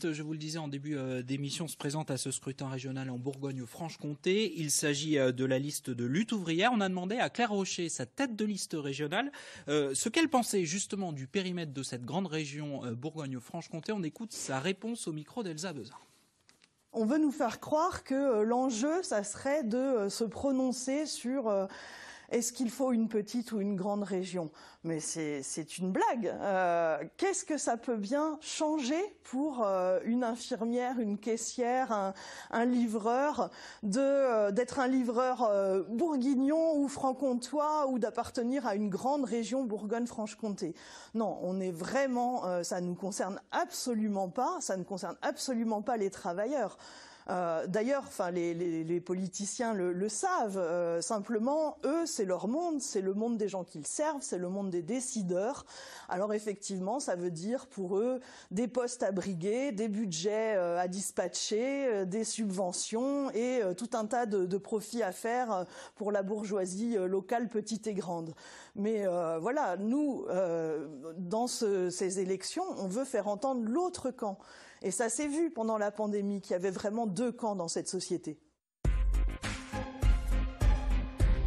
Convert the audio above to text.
liste, je vous le disais en début d'émission, se présente à ce scrutin régional en Bourgogne-Franche-Comté. Il s'agit de la liste de Lutte ouvrière. On a demandé à Claire Rocher, sa tête de liste régionale, ce qu'elle pensait justement du périmètre de cette grande région Bourgogne-Franche-Comté. On écoute sa réponse au micro d'Elsa Bezin. On veut nous faire croire que l'enjeu, ça serait de se prononcer sur est-ce qu'il faut une petite ou une grande région. Mais c'est une blague. Qu'est-ce que ça peut bien changer pour une infirmière, une caissière, un livreur, d'être un livreur bourguignon ou franc-comtois ou d'appartenir à une grande région Bourgogne-Franche-Comté? Non, on est vraiment, ça ne nous concerne absolument pas, ça ne concerne absolument pas les travailleurs. D'ailleurs, enfin, les politiciens le savent. Simplement, eux, c'est leur monde, c'est le monde des gens qu'ils servent, c'est le monde des décideurs. Alors effectivement, ça veut dire pour eux des postes à briguer, des budgets à dispatcher, des subventions et tout un tas de profits à faire pour la bourgeoisie locale, petite et grande. Mais voilà, nous, dans ces élections, on veut faire entendre l'autre camp. Et ça s'est vu pendant la pandémie qu'il y avait vraiment deux camps dans cette société.